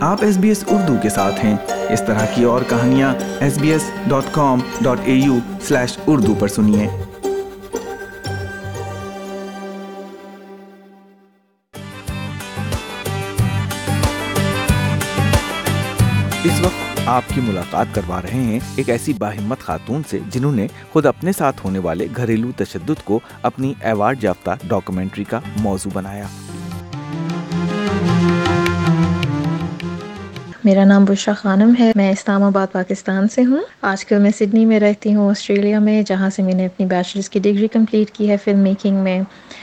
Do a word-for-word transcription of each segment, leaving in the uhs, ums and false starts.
آپ S B S Urdu کے ساتھ ہیں۔ اس طرح کی اور کہانیاں S B S dot com dot A U slash Urdu پر سنیے۔ اس وقت آپ کی ملاقات کروا رہے ہیں ایک ایسی باہمت خاتون سے جنہوں نے خود اپنے ساتھ ہونے والے گھریلو تشدد کو اپنی ایوارڈ یافتہ ڈاکومنٹری کا موضوع بنایا۔ میرا نام بشرا خانم ہے، میں اسلام آباد پاکستان سے ہوں۔ آج کل میں سڈنی میں رہتی ہوں، آسٹریلیا میں، جہاں سے میں نے اپنی بیچلرز کی ڈگری کمپلیٹ کی ہے فلم میکنگ میں۔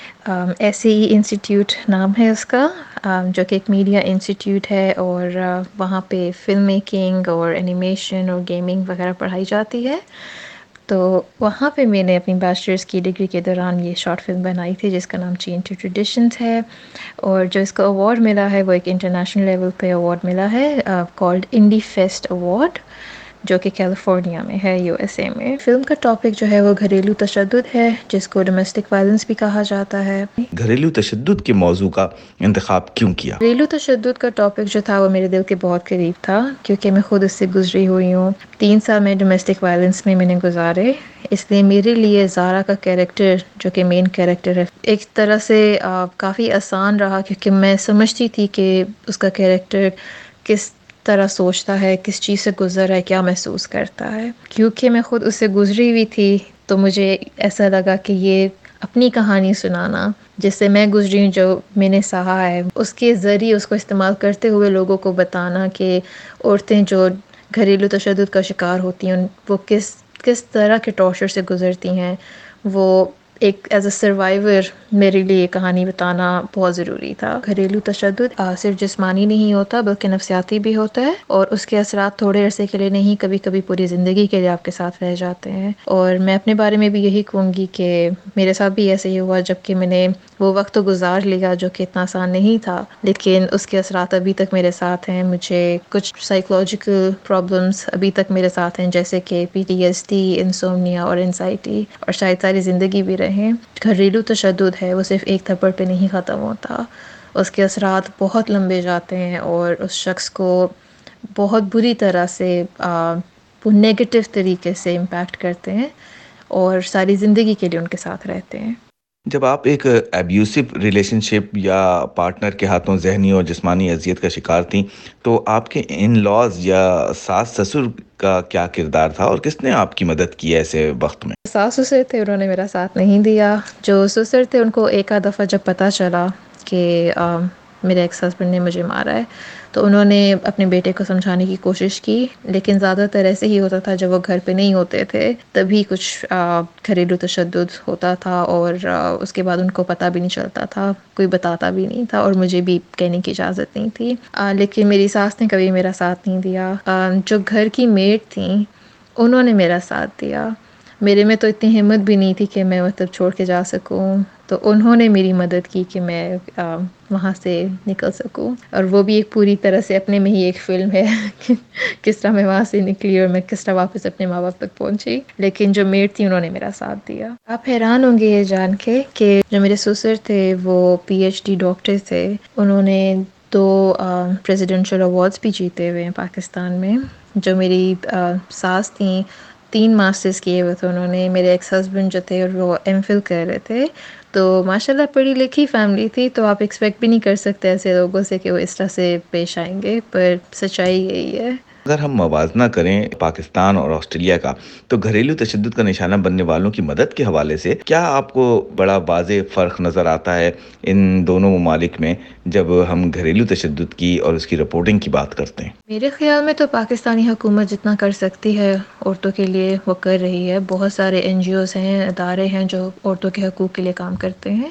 ایس ای انسٹیٹیوٹ نام ہے اس کا، جو کہ ایک میڈیا انسٹیٹیوٹ ہے، اور وہاں پہ فلم میکنگ اور اینیمیشن اور گیمنگ وغیرہ پڑھائی جاتی ہے۔ تو وہاں پہ میں نے اپنی بیچلرز کی ڈگری کے دوران یہ شارٹ فلم بنائی تھی جس کا نام چین ٹو ٹریڈیشنز ہے، اور جو اس کو ایوارڈ ملا ہے وہ ایک انٹرنیشنل لیول پہ ایوارڈ ملا ہے کالڈ انڈی فیسٹ ایوارڈ، جو کہ کیلیفورنیا میں ہے، یو ایس اے میں۔ فلم کا ٹاپک جو ہے وہ گھریلو تشدد ہے، جس کو ڈومیسٹک وائلنس بھی کہا جاتا ہے۔ گھریلو تشدد کے موضوع کا انتخاب کیوں کیا؟ گھریلو تشدد کا ٹاپک جو تھا وہ میرے دل کے بہت قریب تھا، کیونکہ میں خود اس سے گزری ہوئی ہوں۔ تین سال میں ڈومیسٹک وائلنس میں میں نے گزارے، اس لیے میرے لیے زارا کا کیریکٹر جو کہ مین کیریکٹر ہے ایک طرح سے کافی آسان رہا، کیونکہ میں سمجھتی تھی کہ اس کا کیریکٹر کس طرح سوچتا ہے، کس چیز سے گزر رہا ہے، کیا محسوس کرتا ہے۔ کیونکہ میں خود اس سے گزری ہوئی تھی تو مجھے ایسا لگا کہ یہ اپنی کہانی سنانا جس سے میں گزری ہوں، جو میں نے سہا ہے، اس کے ذریعے اس کو استعمال کرتے ہوئے لوگوں کو بتانا کہ عورتیں جو گھریلو تشدد کا شکار ہوتی ہیں وہ کس کس طرح کے ٹارچر سے گزرتی ہیں، وہ ایک ایز اے سروائیور میرے لیے یہ کہانی بتانا بہت ضروری تھا۔ گھریلو تشدد صرف جسمانی نہیں ہوتا بلکہ نفسیاتی بھی ہوتا ہے، اور اس کے اثرات تھوڑے عرصے کے لیے نہیں، کبھی کبھی پوری زندگی کے لیے آپ کے ساتھ رہ جاتے ہیں۔ اور میں اپنے بارے میں بھی یہی کہوں گی کہ میرے ساتھ بھی ایسے ہی ہوا، جبکہ میں نے وہ وقت تو گزار لیا جو کہ اتنا آسان نہیں تھا، لیکن اس کے اثرات ابھی تک میرے ساتھ ہیں۔ مجھے کچھ سائیکولوجیکل پرابلمس ابھی تک میرے ساتھ ہیں، جیسے کہ P T S D, insomnia اور انزائٹی، اور شاید ساری زندگی بھی رہیں۔ گھریلو تشدد ہے وہ صرف ایک تھپڑ پہ نہیں ختم ہوتا، اس کے اثرات بہت لمبے جاتے ہیں اور اس شخص کو بہت بری طرح سے نیگیٹو طریقے سے امپیکٹ کرتے ہیں اور ساری زندگی کے لیے ان کے ساتھ رہتے ہیں۔ جب آپ ایک ایبیوسو ریلیشن شپ یا پارٹنر کے ہاتھوں ذہنی اور جسمانی اذیت کا شکار تھیں، تو آپ کے ان لاز یا ساس سسر کا کیا کردار تھا اور کس نے آپ کی مدد کی ایسے وقت میں؟ ساس سسر تھے، انہوں نے میرا ساتھ نہیں دیا۔ جو سسر تھے ان کو ایک آدھ دفعہ جب پتہ چلا کہ آ, میرے ایکس ہسبینڈ نے مجھے مارا ہے تو انہوں نے اپنے بیٹے کو سمجھانے کی کوشش کی، لیکن زیادہ تر ایسے ہی ہوتا تھا جب وہ گھر پہ نہیں ہوتے تھے تبھی کچھ گھریلو تشدد ہوتا تھا، اور آ, اس کے بعد ان کو پتہ بھی نہیں چلتا تھا، کوئی بتاتا بھی نہیں تھا، اور مجھے بھی کہنے کی اجازت نہیں تھی۔ آ, لیکن میری ساس نے کبھی میرا ساتھ نہیں دیا۔ آ, جو گھر کی میڈ تھیں انہوں نے میرا ساتھ دیا۔ میرے میں تو اتنی ہمت بھی نہیں تھی کہ میں مطلب چھوڑ کے جا سکوں، تو انہوں نے میری مدد کی کہ میں آ, وہاں سے نکل سکوں، اور وہ بھی ایک پوری طرح سے اپنے میں ہی ایک فلم ہے کس طرح میں وہاں سے نکلی اور میں کس طرح واپس اپنے ماں باپ تک پہنچی۔ لیکن جو میڈ تھی انہوں نے میرا ساتھ دیا۔ آپ حیران ہوں گے یہ جان کے کہ جو میرے سسر تھے وہ پی ایچ ڈی ڈاکٹر تھے، انہوں نے دو پریزیڈنشل ایوارڈز بھی جیتے ہوئے ہیں پاکستان میں۔ جو میری آ, ساس تھیں تین ماسٹرز کیے ہوئے تھے انہوں نے۔ میرے ایکس ہسبینڈ جو تھے وہ ایم فل کر رہے تھے، تو ماشاء اللہ پڑھی لکھی فیملی تھی، تو آپ ایکسپیکٹ بھی نہیں کر سکتے ایسے لوگوں سے کہ وہ اس طرح سے پیش آئیں گے، پر سچائی یہی ہے۔ اگر ہم موازنہ کریں پاکستان اور آسٹریلیا کا، تو گھریلو تشدد کا نشانہ بننے والوں کی مدد کے حوالے سے کیا آپ کو بڑا واضح فرق نظر آتا ہے ان دونوں ممالک میں جب ہم گھریلو تشدد کی اور اس کی رپورٹنگ کی بات کرتے ہیں؟ میرے خیال میں تو پاکستانی حکومت جتنا کر سکتی ہے عورتوں کے لیے وہ کر رہی ہے۔ بہت سارے این جی اوز ہیں، ادارے ہیں جو عورتوں کے حقوق کے لیے کام کرتے ہیں۔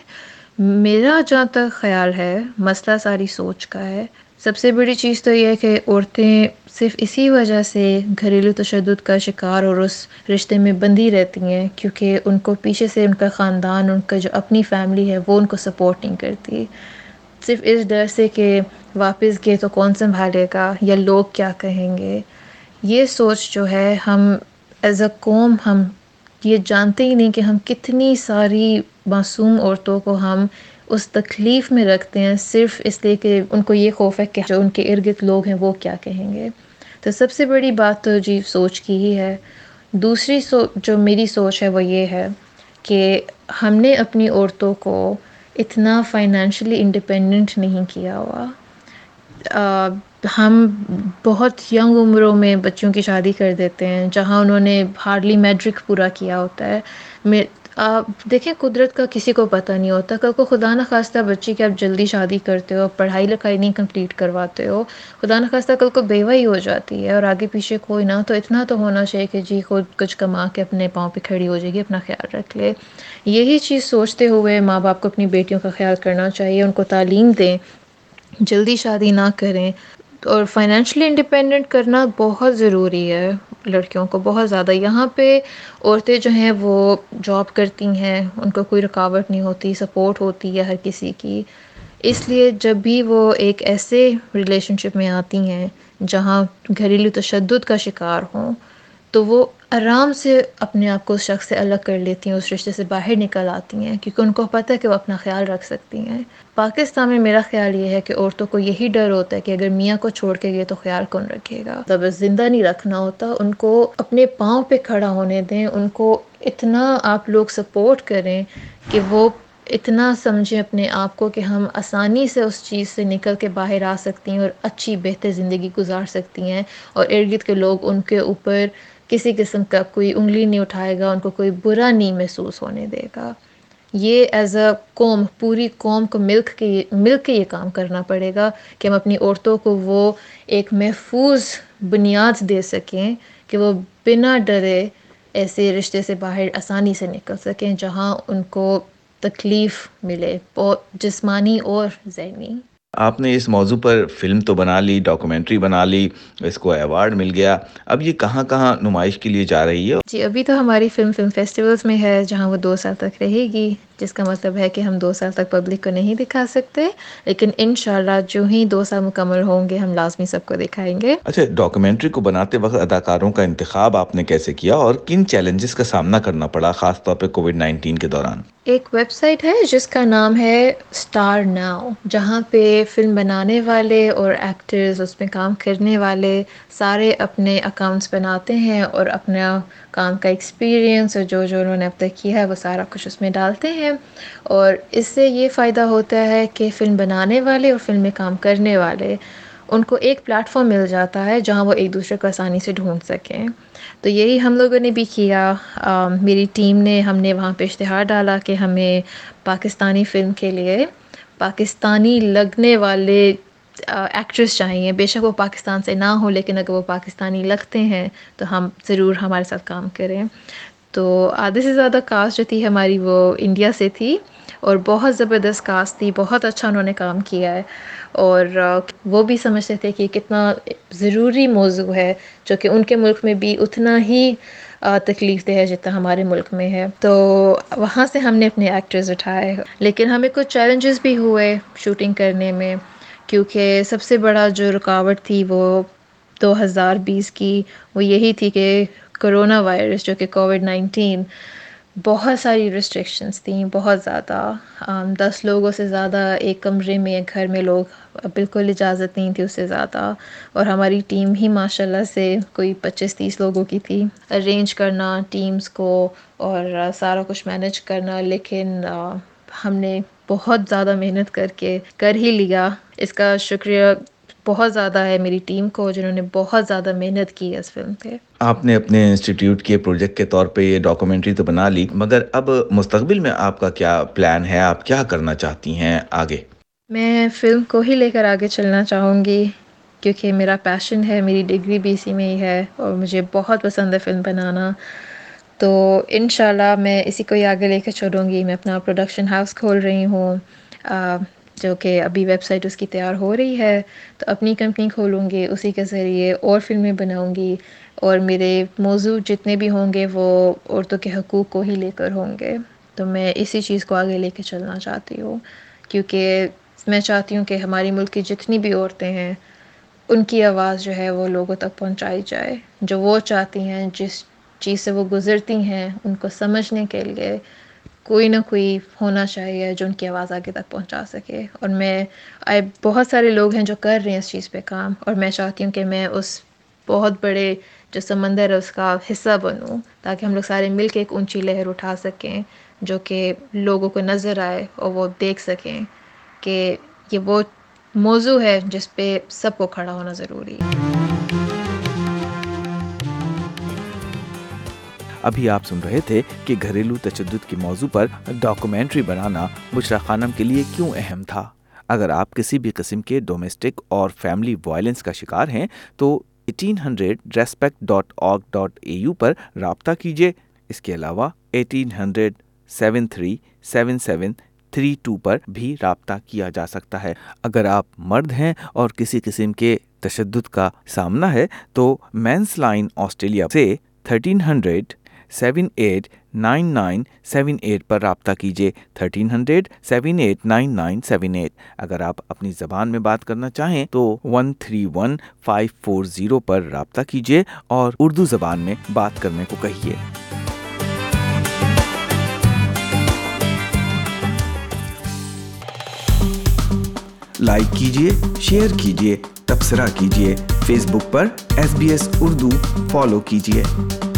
میرا جہاں تک خیال ہے مسئلہ ساری سوچ کا ہے۔ سب سے بڑی چیز تو یہ ہے کہ عورتیں صرف اسی وجہ سے گھریلو تشدد کا شکار اور اس رشتے میں بندھی رہتی ہیں کیونکہ ان کو پیچھے سے ان کا خاندان، ان کا جو اپنی فیملی ہے وہ ان کو سپورٹ نہیں کرتی، صرف اس ڈر سے کہ واپس گئے تو کون سنبھالے گا یا لوگ کیا کہیں گے۔ یہ سوچ جو ہے ہم ایز اے قوم ہم یہ جانتے ہی نہیں کہ ہم کتنی ساری معصوم عورتوں کو ہم اس تکلیف میں رکھتے ہیں صرف اس لیے کہ ان کو یہ خوف ہے کہ جو ان کے ارد گرد لوگ ہیں وہ کیا کہیں گے. تو سب سے بڑی بات تو جی سوچ کی ہی ہے. دوسری سو جو میری سوچ ہے وہ یہ ہے کہ ہم نے اپنی عورتوں کو اتنا فائنینشلی انڈیپینڈنٹ نہیں کیا ہوا. آ, ہم بہت ینگ عمروں میں بچوں کی شادی کر دیتے ہیں جہاں انہوں نے ہارڈلی میٹرک پورا کیا ہوتا ہے. میں آپ دیکھیں قدرت کا کسی کو پتہ نہیں ہوتا. کل کو خدا نخواستہ بچی کی آپ جلدی شادی کرتے ہو, پڑھائی لکھائی نہیں کمپلیٹ کرواتے ہو, خدا نخواستہ کل کو بیوہ ہی ہو جاتی ہے اور آگے پیچھے کوئی نہ, تو اتنا تو ہونا چاہیے کہ جی خود کچھ کما کے اپنے پاؤں پہ کھڑی ہو جائے گی, اپنا خیال رکھ لے. یہی چیز سوچتے ہوئے ماں باپ کو اپنی بیٹیوں کا خیال کرنا چاہیے, ان کو تعلیم دیں, جلدی شادی نہ کریں. اور فائنینشلی انڈیپینڈنٹ کرنا بہت ضروری ہے لڑکیوں کو, بہت زیادہ. یہاں پہ عورتیں جو ہیں وہ جاب کرتی ہیں, ان کو کوئی رکاوٹ نہیں ہوتی, سپورٹ ہوتی ہے ہر کسی کی. اس لیے جب بھی وہ ایک ایسے ریلیشن شپ میں آتی ہیں جہاں گھریلو تشدد کا شکار ہوں, تو وہ آرام سے اپنے آپ کو اس شخص سے الگ کر لیتی ہیں, اس رشتے سے باہر نکل آتی ہیں, کیونکہ ان کو پتہ ہے کہ وہ اپنا خیال رکھ سکتی ہیں. پاکستان میں میرا خیال یہ ہے کہ عورتوں کو یہی ڈر ہوتا ہے کہ اگر میاں کو چھوڑ کے گئے تو خیال کون رکھے گا. تب زندہ نہیں رکھنا ہوتا, ان کو اپنے پاؤں پہ کھڑا ہونے دیں, ان کو اتنا آپ لوگ سپورٹ کریں کہ وہ اتنا سمجھیں اپنے آپ کو کہ ہم آسانی سے اس چیز سے نکل کے باہر آ سکتی ہیں اور اچھی بہتر زندگی گزار سکتی ہیں, اور ارد گرد کے لوگ ان کے اوپر کسی قسم کا کوئی انگلی نہیں اٹھائے گا, ان کو کوئی برا نہیں محسوس ہونے دے گا. یہ ایز اے قوم, پوری قوم کو مل کے مل کے یہ کام کرنا پڑے گا کہ ہم اپنی عورتوں کو وہ ایک محفوظ بنیاد دے سکیں کہ وہ بنا ڈرے ایسے رشتے سے باہر آسانی سے نکل سکیں جہاں ان کو تکلیف ملے, جسمانی اور ذہنی. آپ نے اس موضوع پر فلم تو بنا لی, ڈاکومنٹری بنا لی, اس کو ایوارڈ مل گیا, اب یہ کہاں کہاں نمائش کے لیے جا رہی ہے؟ جی ابھی تو ہماری فلم فلم فیسٹیولز میں ہے جہاں وہ دو سال تک رہے گی, جس کا مطلب ہے کہ ہم دو سال تک پبلک کو نہیں دکھا سکتے, لیکن انشاءاللہ جو ہی دو سال مکمل ہوں گے ہم لازمی سب کو دکھائیں گے. اچھا, ڈاکومنٹری کو بناتے وقت اداکاروں کا انتخاب آپ نے کیسے کیا اور کن چیلنجز کا سامنا کرنا پڑا, خاص طور پہ کووڈ نائنٹین کے دوران؟ ایک ویب سائٹ ہے جس کا نام ہے اسٹار ناؤ, جہاں پہ فلم بنانے والے اور ایکٹرز, اس میں کام کرنے والے سارے اپنے اکاؤنٹس بناتے ہیں اور اپنا کام کا ایکسپیرئنس اور جو جو انہوں نے اب تک کیا ہے وہ سارا کچھ اس میں ڈالتے ہیں. اور اس سے یہ فائدہ ہوتا ہے کہ فلم بنانے والے اور فلم میں کام کرنے والے, ان کو ایک پلیٹ فارم مل جاتا ہے جہاں وہ ایک دوسرے کو آسانی سے ڈھونڈ سکیں. تو یہی ہم لوگوں نے بھی کیا. آ, میری ٹیم نے, ہم نے وہاں پہ اشتہار ڈالا کہ ہمیں پاکستانی فلم کے لیے پاکستانی لگنے والے ایکٹریس چاہیے, بے شک وہ پاکستان سے نہ ہو, لیکن اگر وہ پاکستانی لگتے ہیں تو ہم ضرور ہمارے ساتھ کام کریں. تو آدھے سے زیادہ کاسٹ جو تھی ہماری وہ انڈیا سے تھی, اور بہت زبردست کاسٹ تھی, بہت اچھا انہوں نے کام کیا ہے, اور وہ بھی سمجھتے تھے کہ کتنا ضروری موضوع ہے جو کہ ان کے ملک میں بھی اتنا ہی تکلیف دہ ہے جتنا ہمارے ملک میں ہے. تو وہاں سے ہم نے اپنے ایکٹرز اٹھائے, لیکن ہمیں کچھ چیلنجز بھی ہوئے شوٹنگ کرنے میں, کیونکہ سب سے بڑا جو رکاوٹ تھی وہ دو ہزار بیس کی وہ یہی تھی کہ کرونا وائرس, جو کہ کووڈ نائنٹین, بہت ساری ریسٹرکشنس تھیں, بہت زیادہ. دس لوگوں سے زیادہ ایک کمرے میں, ایک گھر میں لوگ بالکل اجازت نہیں تھی اس سے زیادہ, اور ہماری ٹیم ہی ماشاء اللہ سے کوئی پچیس تیس لوگوں کی تھی. ارینج کرنا ٹیمز کو اور سارا کچھ مینیج کرنا, لیکن ہم نے بہت زیادہ محنت کر کے کر ہی لیا. اس کا شکریہ بہت زیادہ ہے میری ٹیم کو, جنہوں نے بہت زیادہ محنت کی ہے اس فلم پہ. آپ نے اپنے انسٹیٹیوٹ کے پروجیکٹ کے طور پہ یہ ڈاکومنٹری تو بنا لی, مگر اب مستقبل میں آپ کا کیا پلان ہے, آپ کیا کرنا چاہتی ہیں آگے؟ میں فلم کو ہی لے کر آگے چلنا چاہوں گی, کیونکہ میرا پیشن ہے, میری ڈگری بھی اسی میں ہی ہے, اور مجھے بہت پسند ہے فلم بنانا. تو انشاءاللہ میں اسی کو ہی آگے لے کے چلوں گی. میں اپنا پروڈکشن ہاؤس کھول رہی ہوں, جو کہ ابھی ویب سائٹ اس کی تیار ہو رہی ہے, تو اپنی کمپنی کھولوں گی, اسی کے ذریعے اور فلمیں بناؤں گی, اور میرے موضوع جتنے بھی ہوں گے وہ عورتوں کے حقوق کو ہی لے کر ہوں گے. تو میں اسی چیز کو آگے لے کے چلنا چاہتی ہوں, کیونکہ میں چاہتی ہوں کہ ہماری ملک کی جتنی بھی عورتیں ہیں ان کی آواز جو ہے وہ لوگوں تک پہنچائی جائے, جو وہ چاہتی ہیں, جس چیز سے وہ گزرتی ہیں ان کو سمجھنے کے لیے کوئی نہ کوئی ہونا چاہیے جو ان کی آواز آگے تک پہنچا سکے. اور میں آئی بہت سارے لوگ ہیں جو کر رہے ہیں اس چیز پہ کام، اور میں چاہتی ہوں کہ میں اس بہت بڑے جو سمندر ہے اس کا حصہ بنوں، تاکہ ہم لوگ سارے مل کے ایک اونچی لہر اٹھا سکیں جو کہ لوگوں کو نظر آئے اور وہ دیکھ سکیں کہ یہ وہ موضوع ہے جس پہ سب کو کھڑا ہونا ضروری ہے. ابھی آپ سن رہے تھے کہ گھریلو تشدد کے موضوع پر ڈاکومنٹری بنانا بشریٰ خانم کے لیے کیوں اہم تھا. اگر آپ کسی بھی قسم کے ڈومیسٹک اور فیملی وائلنس کا شکار ہیں تو eighteen hundred respect dot org dot A U پر رابطہ کیجیے. اس کے علاوہ eighteen hundred seven three seven seven three two پر بھی رابطہ کیا جا سکتا ہے. اگر آپ مرد ہیں اور کسی قسم کے تشدد کا سامنا ہے تو مینس لائن آسٹریلیا سے thirteen hundred seven eight nine nine seven eight پر رابطہ کیجیے. Thirteen hundred seven eight nine nine seven eight. اگر آپ اپنی زبان میں بات کرنا چاہیں تو one three one five four zero پر رابطہ کیجیے اور اردو زبان میں بات کرنے کو کہیے. لائک کیجیے، شیئر کیجیے، تبصرہ کیجیے. فیس بک پر S B S Urdu follow کیجیے.